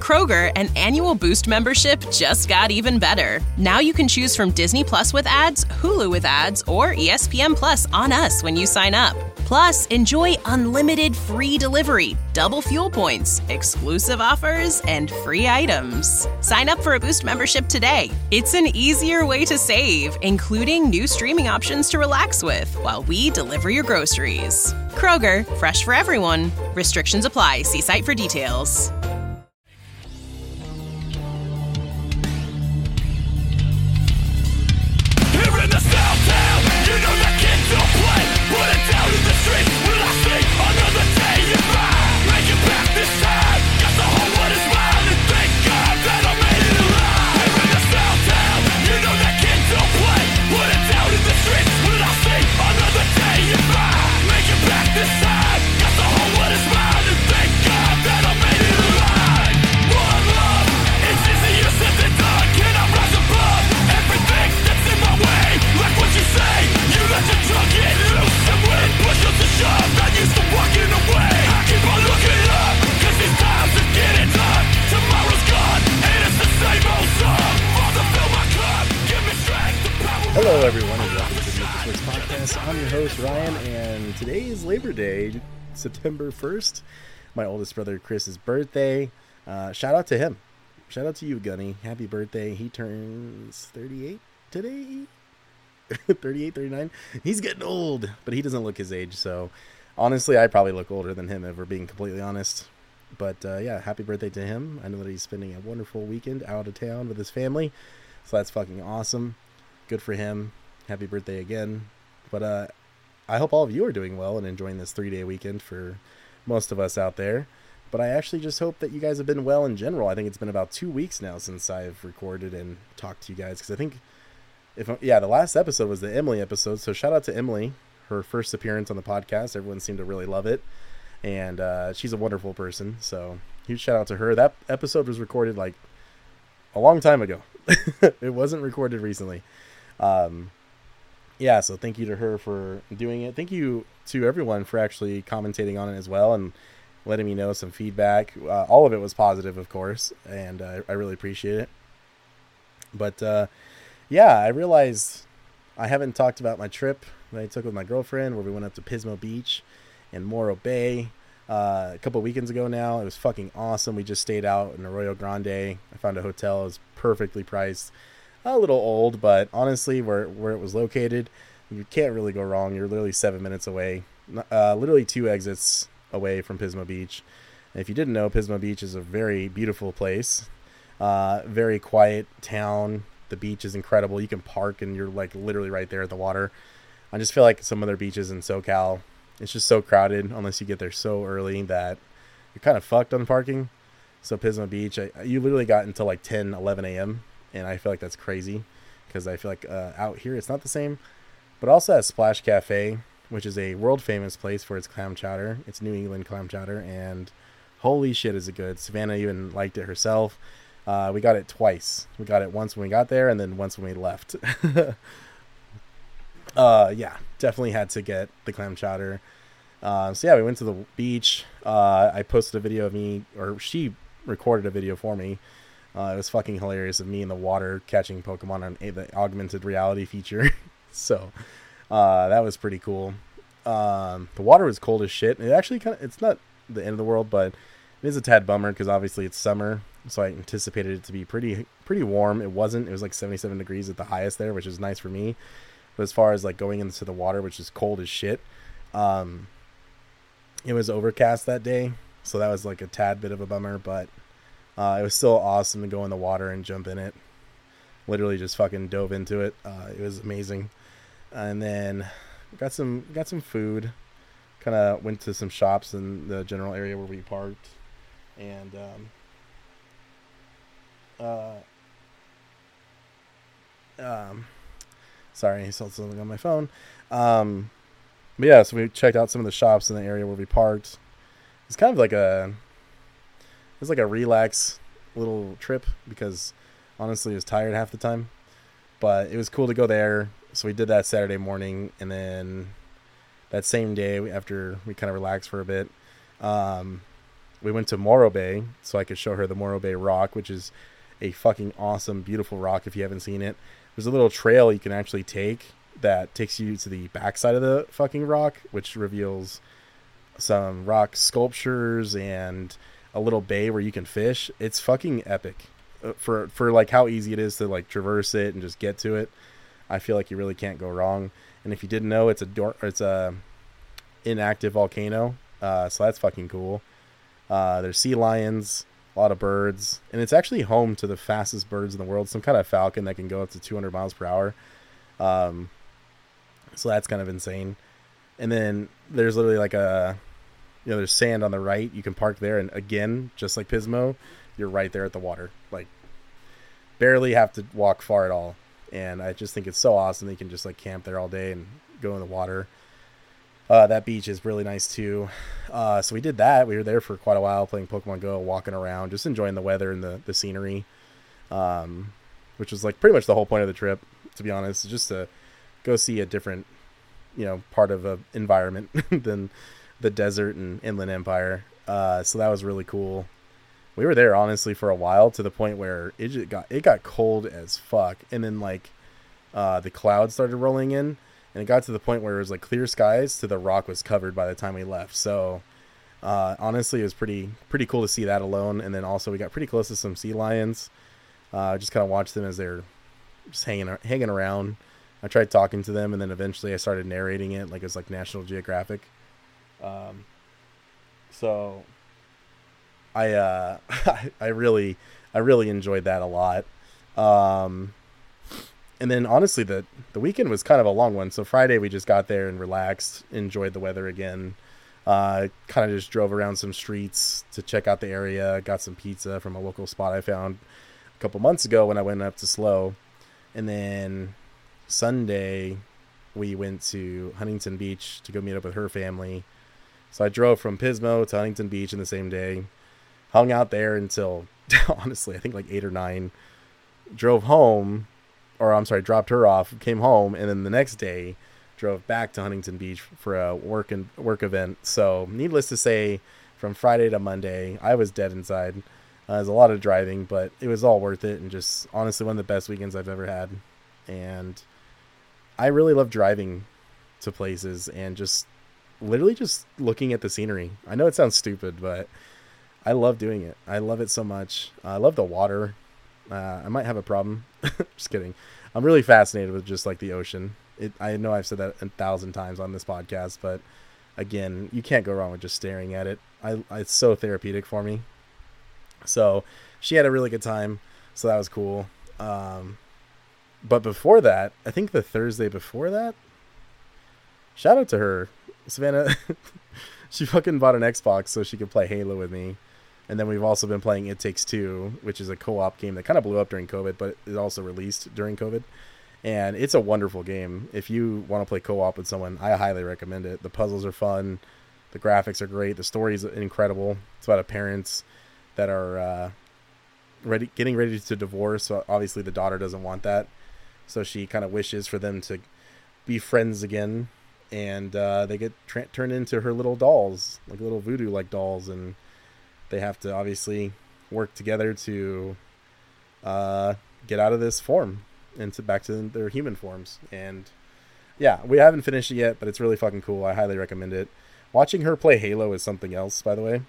Kroger, an annual Boost membership just got even better. Now you can choose from Disney Plus with ads, Hulu with ads, or ESPN Plus on us when you sign up. Plus, enjoy unlimited free delivery, double fuel points, exclusive offers, and free items. Sign up for a Boost membership today. It's an easier way to save, including new streaming options to relax with while we deliver your groceries. Kroger, fresh for everyone. Restrictions apply. See site for details. Hello, everyone, and welcome to the Make This Works podcast. I'm your host, Ryan, and today is Labor Day, September 1st, my oldest brother Chris's birthday. Shout out to him. Shout out to you, Gunny. Happy birthday. He turns 38 today? 38, 39? He's getting old, but he doesn't look his age, so honestly, I probably look older than him, if we're being completely honest. But yeah, happy birthday to him. I know that he's spending a wonderful weekend out of town with his family, so that's fucking awesome. Good for him. Happy birthday again. But I hope all of you are doing well and enjoying this 3-day weekend for most of us out there. But I actually just hope that you guys have been well in general. I think it's been about 2 weeks now since I've recorded and talked to you guys. Because I think, the last episode was the Emily episode. So shout out to Emily. Her first appearance on the podcast. Everyone seemed to really love it. And she's a wonderful person. So huge shout out to her. That episode was recorded like a long time ago. It wasn't recorded recently. So thank you to her for doing it. Thank you to everyone for actually commentating on it as well and letting me know some feedback. All of it was positive, of course, and I really appreciate it. But I realized I haven't talked about my trip that I took with my girlfriend where we went up to Pismo Beach and Morro Bay a couple weekends ago now. It was fucking awesome. We just stayed out in Arroyo Grande. I found a hotel. It was perfectly priced. A little old, but honestly, where it was located, you can't really go wrong. You're literally 7 minutes away, literally 2 exits away from Pismo Beach. And if you didn't know, Pismo Beach is a very beautiful place, very quiet town. The beach is incredible. You can park and you're like literally right there at the water. I just feel like some other beaches in SoCal, it's just so crowded unless you get there so early that you're kind of fucked on parking. So Pismo Beach, you literally got until like 10, 11 a.m., and I feel like that's crazy because I feel like out here it's not the same. But also has Splash Cafe, which is a world famous place for its clam chowder. It's New England clam chowder, and holy shit is it good. Savannah even liked it herself. We got it twice. We got it once when we got there and then once when we left. Definitely had to get the clam chowder. We went to the beach. I posted a video of me, or she recorded a video for me. It was fucking hilarious of me in the water catching Pokemon on the augmented reality feature. So that was pretty cool. The water was cold as shit. It actually it's not the end of the world, but it is a tad bummer because obviously it's summer. So I anticipated it to be pretty warm. It wasn't. It was like 77 degrees at the highest there, which is nice for me. But as far as like going into the water, which is cold as shit, it was overcast that day. So that was like a tad bit of a bummer, but it was still awesome to go in the water and jump in it. Literally just fucking dove into it. It was amazing. And then got some food. Kind of went to some shops in the general area where we parked. And sorry, I saw something on my phone. So we checked out some of the shops in the area where we parked. It's kind of like a relax little trip because honestly I was tired half the time, but it was cool to go there. So we did that Saturday morning, and then that same day after we kind of relaxed for a bit, we went to Morro Bay so I could show her the Morro Bay Rock, which is a fucking awesome, beautiful rock if you haven't seen it. There's a little trail you can actually take that takes you to the backside of the fucking rock, which reveals some rock sculptures and a little bay where you can fish. It's fucking epic for like how easy it is to like traverse it and just get to it. I feel like you really can't go wrong. And if you didn't know, it's a inactive volcano, so that's fucking cool. There's sea lions, a lot of birds, and it's actually home to the fastest birds in the world, some kind of falcon that can go up to 200 miles per hour. So that's kind of insane. And then there's literally like there's sand on the right. You can park there, and again, just like Pismo, you're right there at the water. Like, barely have to walk far at all. And I just think it's so awesome that you can just like camp there all day and go in the water. That beach is really nice too. So we did that. We were there for quite a while playing Pokemon Go, walking around, just enjoying the weather and the scenery, which was like pretty much the whole point of the trip, to be honest, just to go see a different, part of a environment than the desert and Inland Empire. So that was really cool. We were there honestly for a while, to the point where it got cold as fuck, and then like the clouds started rolling in, and it got to the point where it was like clear skies to the rock was covered by the time we left. So honestly, it was pretty cool to see that alone. And then also we got pretty close to some sea lions. Just kind of watched them as they're just hanging around. I tried talking to them, and then eventually I started narrating it like it was like National Geographic. So I really enjoyed that a lot. And then honestly, the weekend was kind of a long one. So Friday we just got there and relaxed, enjoyed the weather again. Kind of just drove around some streets to check out the area. Got some pizza from a local spot I found a couple months ago when I went up to SLO. And then Sunday we went to Huntington Beach to go meet up with her family. So I drove from Pismo to Huntington Beach in the same day. Hung out there until, honestly, I think like 8 or 9. Dropped her off, came home, and then the next day drove back to Huntington Beach for a work event. So needless to say, from Friday to Monday, I was dead inside. It was a lot of driving, but it was all worth it, and just honestly one of the best weekends I've ever had. And I really love driving to places and just literally just looking at the scenery. I know it sounds stupid, but I love doing it. I love it so much. I love the water. I might have a problem. Just kidding. I'm really fascinated with just like the ocean. I know I've said that 1,000 times on this podcast, but again, you can't go wrong with just staring at it. It's so therapeutic for me. So she had a really good time. So that was cool. But before that, I think the Thursday before that, shout out to her, Savannah. She fucking bought an Xbox so she could play Halo with me. And then we've also been playing It Takes Two, which is a co-op game that kind of blew up during COVID, but it also released during COVID. And it's a wonderful game. If you want to play co-op with someone, I highly recommend it. The puzzles are fun. The graphics are great. The story is incredible. It's about parents that are getting ready to divorce. So obviously the daughter doesn't want that. So she kind of wishes for them to be friends again. And they get turned into her little dolls, like little voodoo-like dolls. And they have to obviously work together to get out of this form and back to their human forms. And yeah, we haven't finished it yet, but it's really fucking cool. I highly recommend it. Watching her play Halo is something else, by the way.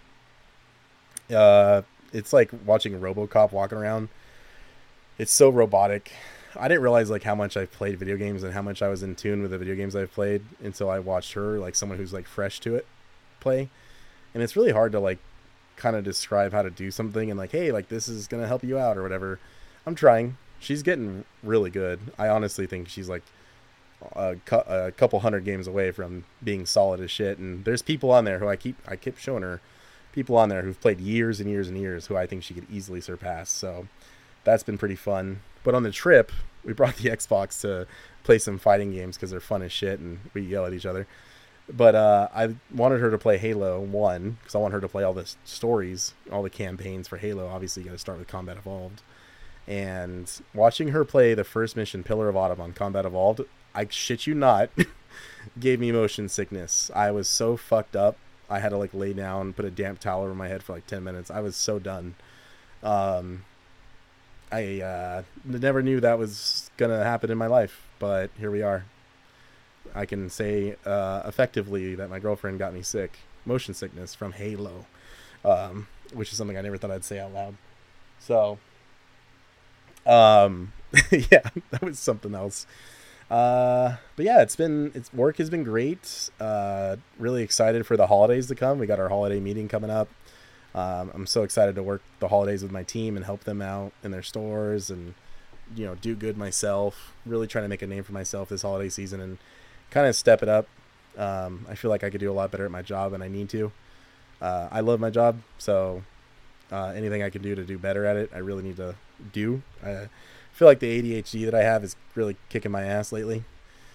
It's like watching RoboCop walking around. It's so robotic. I didn't realize like how much I've played video games and how much I was in tune with the video games I've played until I watched her, like someone who's like fresh to it, play. And it's really hard to like kind of describe how to do something and like, hey, like this is gonna help you out or whatever. I'm trying. She's getting really good. I honestly think she's like a couple hundred games away from being solid as shit. And there's people on there who I keep showing her people on there who've played years and years and years who I think she could easily surpass. So that's been pretty fun. But on the trip, we brought the Xbox to play some fighting games because they're fun as shit and we yell at each other. But I wanted her to play Halo 1 because I want her to play all the stories, all the campaigns for Halo. Obviously, you got to start with Combat Evolved. And watching her play the first mission, Pillar of Autumn, on Combat Evolved, I shit you not, gave me motion sickness. I was so fucked up I had to like lay down, put a damp towel over my head for like 10 minutes. I was so done. I never knew that was gonna happen in my life, but here we are. I can say effectively that my girlfriend got me sick, motion sickness from Halo, which is something I never thought I'd say out loud. So, yeah, that was something else. But yeah, work has been great. Really excited for the holidays to come. We got our holiday meeting coming up. I'm so excited to work the holidays with my team and help them out in their stores and, do good myself. Really trying to make a name for myself this holiday season and kind of step it up. I feel like I could do a lot better at my job and I need to. I love my job, so anything I can do to do better at it, I really need to do. I feel like the ADHD that I have is really kicking my ass lately.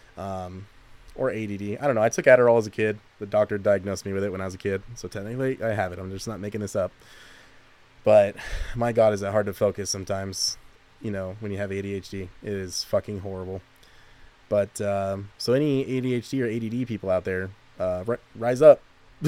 Or ADD. I don't know. I took Adderall as a kid. The doctor diagnosed me with it when I was a kid. So technically I have it. I'm just not making this up. But my God, is it hard to focus sometimes, when you have ADHD. It is fucking horrible. But so any ADHD or ADD people out there, rise up.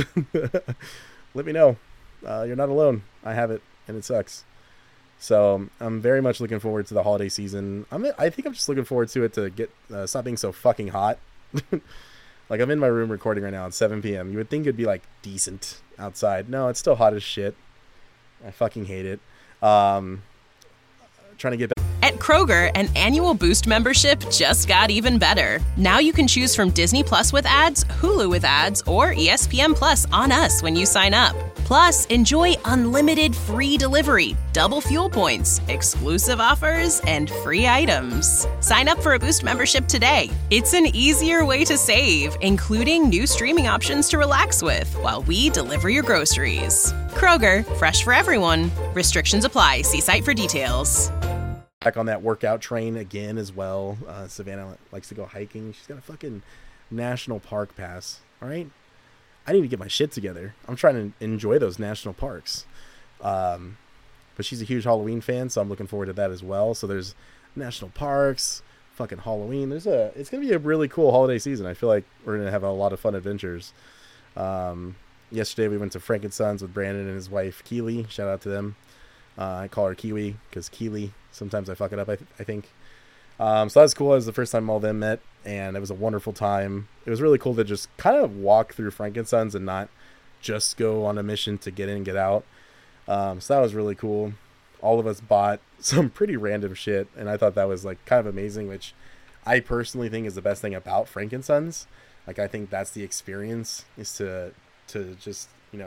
Let me know. You're not alone. I have it and it sucks. So I'm very much looking forward to the holiday season. I think I'm just looking forward to it to get stop being so fucking hot. Like I'm in my room recording right now at 7 p.m. You would think it'd be like decent outside. No, it's still hot as shit. I fucking hate it. Trying to get back. At Kroger, an annual Boost membership just got even better. Now you can choose from Disney Plus with ads, Hulu with ads, or ESPN Plus on us when you sign up. Plus, enjoy unlimited free delivery, double fuel points, exclusive offers, and free items. Sign up for a Boost membership today. It's an easier way to save, including new streaming options to relax with while we deliver your groceries. Kroger, fresh for everyone. Restrictions apply. See site for details. Back on that workout train again as well. Savannah likes to go hiking. She's got a fucking national park pass. All right. I need to get my shit together. I'm trying to enjoy those national parks. But she's a huge Halloween fan, so I'm looking forward to that as well. So there's national parks, fucking Halloween. It's going to be a really cool holiday season. I feel like we're going to have a lot of fun adventures. Yesterday we went to Frankensons with Brandon and his wife, Keely. Shout out to them. I call her Kiwi because Keely. Sometimes I fuck it up, I think. So that was cool. It was the first time all of them met, and it was a wonderful time. It was really cool to just kind of walk through Frankensons and not just go on a mission to get in and get out. So that was really cool. All of us bought some pretty random shit, and I thought that was like kind of amazing, which I personally think is the best thing about Frankensons. Like, I think that's the experience, is to just,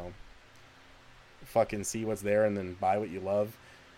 fucking see what's there and then buy what you love.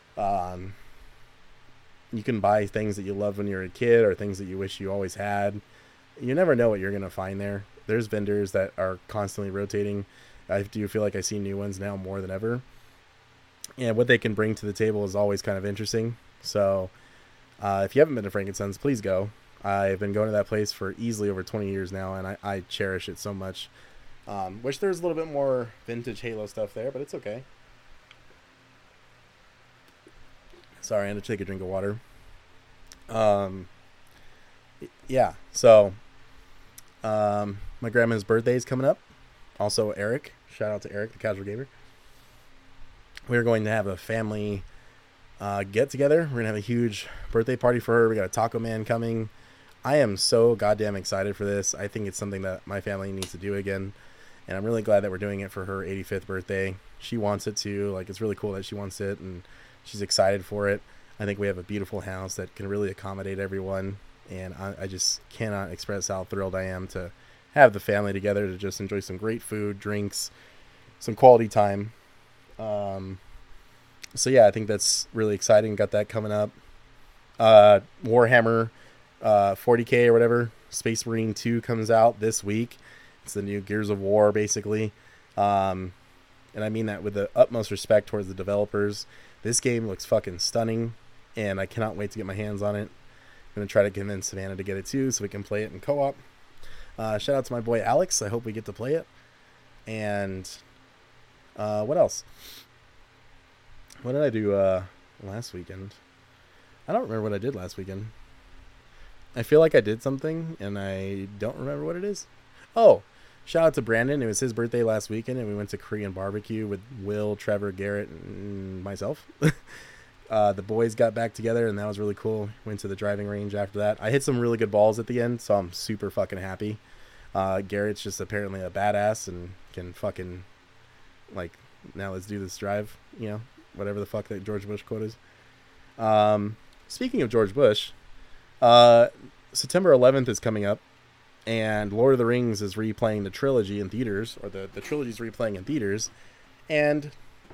You can buy things that you loved when you were a kid or things that you wish you always had. You never know what you're going to find there. There's vendors that are constantly rotating. I do feel like I see new ones now more than ever. And what they can bring to the table is always kind of interesting. So if you haven't been to Frankensons, please go. I've been going to that place for easily over 20 years now, and I cherish it so much. Wish there was a little bit more vintage Halo stuff there, but it's okay. Sorry, I had to take a drink of water. Yeah, so my grandma's birthday is coming up. Also, Eric. Shout out to Eric, the Casual Gamer. We're going to have a family get-together. We're going to have a huge birthday party for her. We got a Taco Man coming. I am so goddamn excited for this. I think it's something that my family needs to do again. And I'm really glad that we're doing it for her 85th birthday. She wants it too. Like, it's really cool that she wants it, and she's excited for it. I think we have a beautiful house that can really accommodate everyone. And I just cannot express how thrilled I am to have the family together to just enjoy some great food, drinks, some quality time. So yeah, I think that's really exciting. Got that coming up. Warhammer 40K or whatever, Space Marine 2 comes out this week. It's the new Gears of War, basically. And I mean that with the utmost respect towards the developers. This game looks fucking stunning, and I cannot wait to get my hands on it. I'm going to try to convince Savannah to get it too, so we can play it in co-op. Shout out to my boy Alex. I hope we get to play it. And what else? What did I do last weekend? I don't remember what I did last weekend. I feel like I did something, and I don't remember what it is. Oh, Shout out to Brandon. It was his birthday last weekend, and we went to Korean barbecue with Will, Trevor, Garrett, and myself. The boys got back together, and that was really cool. Went to the driving range after that. I hit some really good balls at the end, so I'm super fucking happy. Garrett's just apparently a badass and can fucking, like, now let's do this drive, you know, whatever the fuck that George Bush quote is. Speaking of George Bush, September 11th is coming up, and Lord of the Rings is replaying the trilogy in theaters, or the trilogy's replaying in theaters, and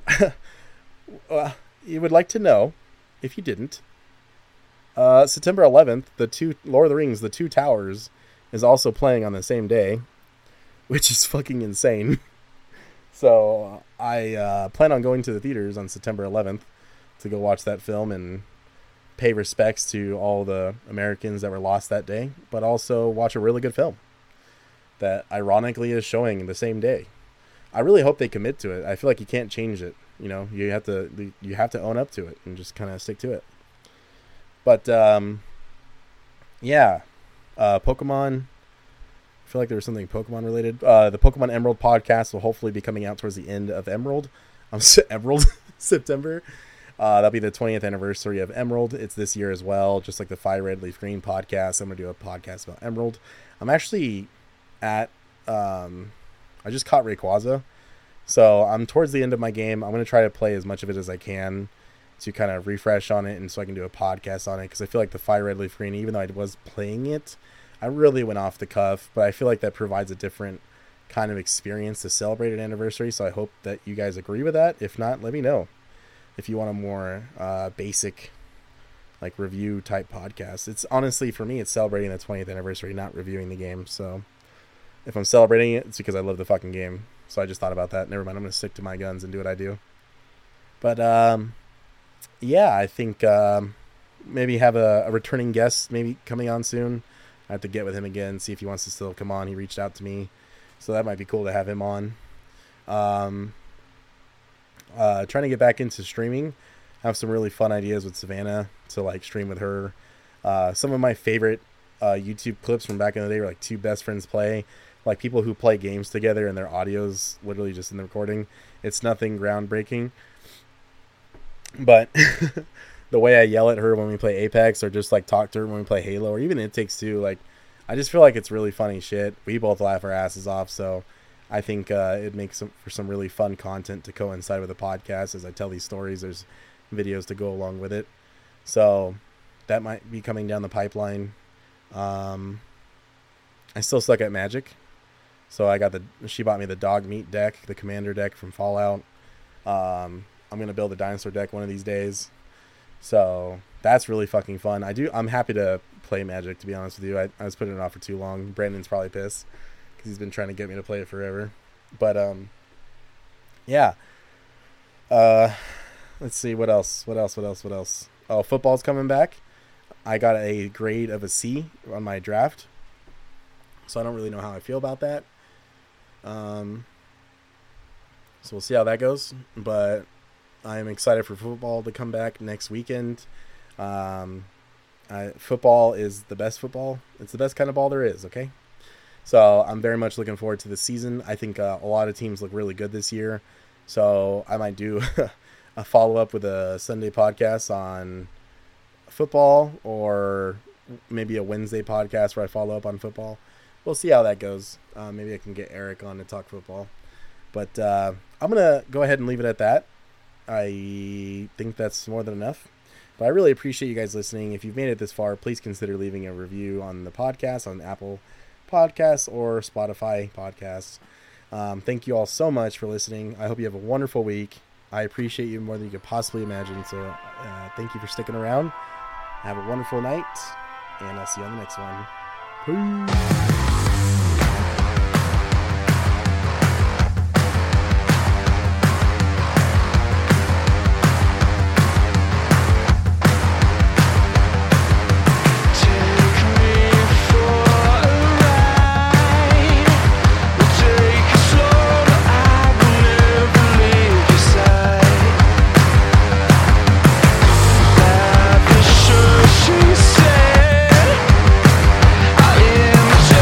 you would like to know, if you didn't, September 11th, Lord of the Rings, The Two Towers, is also playing on the same day, which is fucking insane. So I plan on going to the theaters on September 11th to go watch that film and pay respects to all the Americans that were lost that day, but also watch a really good film that ironically is showing the same day. I really hope they commit to it. I feel like you can't change it. You know, you have to own up to it and just kind of stick to it. But yeah, Pokemon. I feel like there was something Pokemon related. The Pokemon Emerald podcast will hopefully be coming out towards the end of Emerald. September. That'll be the 20th anniversary of Emerald. It's this year as well, just like the Fire Red Leaf Green podcast. I'm going to do a podcast about Emerald. I'm actually at, I just caught Rayquaza, so I'm towards the end of my game. I'm going to try to play as much of it as I can to kind of refresh on it, and so I can do a podcast on it, because I feel like the Fire Red Leaf Green, even though I was playing it, I really went off the cuff, but I feel like that provides a different kind of experience to celebrate an anniversary, so I hope that you guys agree with that. If not, let me know. If you want a more basic, like, review type podcast. It's honestly, for me, it's celebrating the 20th anniversary, not reviewing the game. So if I'm celebrating it, it's because I love the fucking game. So I just thought about that. Never mind, I'm going to stick to my guns and do what I do. But yeah, I think maybe have a returning guest maybe coming on soon. I have to get with him again, see if he wants to still come on. He reached out to me, so that might be cool to have him on. Trying to get back into streaming. I have some really fun ideas with Savannah to, like, stream with her. Some of my favorite YouTube clips from back in the day were, like, two best friends play, like people who play games together and their audio's literally just in the recording. It's nothing groundbreaking, but the way I yell at her when we play Apex, or just, like, talk to her when we play Halo, or even It Takes Two, like, I just feel like it's really funny shit. We both laugh our asses off, so I think it makes for some really fun content to coincide with the podcast. As I tell these stories, there's videos to go along with it. So that might be coming down the pipeline. I still suck at Magic. So she bought me the dog meat deck, the commander deck from Fallout. I'm going to build a dinosaur deck one of these days. So that's really fucking fun. I'm happy to play Magic, to be honest with you. I was putting it off for too long. Brandon's probably pissed, because he's been trying to get me to play it forever. But yeah. Let's see, what else? Oh, football's coming back. I got a grade of a C on my draft, so I don't really know how I feel about that. So we'll see how that goes. But I am excited for football to come back next weekend. Football is the best football. It's the best kind of ball there is, okay? So I'm very much looking forward to the season. I think a lot of teams look really good this year. So I might do a follow-up with a Sunday podcast on football, or maybe a Wednesday podcast where I follow up on football. We'll see how that goes. Maybe I can get Eric on to talk football. But I'm going to go ahead and leave it at that. I think that's more than enough. But I really appreciate you guys listening. If you've made it this far, please consider leaving a review on the podcast, on Apple Podcasts or Spotify Podcasts. Thank you all so much for listening. I hope you have a wonderful week. I appreciate you more than you could possibly imagine. So thank you for sticking around. Have a wonderful night, and I'll see you on the next one. Peace. She said, I am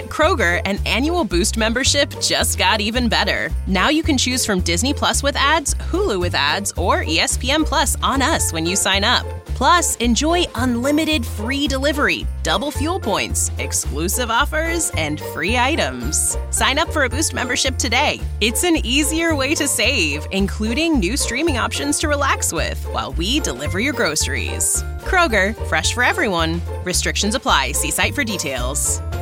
At Kroger, an annual Boost membership just got even better. Now you can choose from Disney Plus with ads, Hulu with ads, or ESPN Plus on us when you sign up. Plus, enjoy unlimited free delivery, double fuel points, exclusive offers, and free items. Sign up for a Boost membership today. It's an easier way to save, including new streaming options to relax with while we deliver your groceries. Kroger, fresh for everyone. Restrictions apply. See site for details.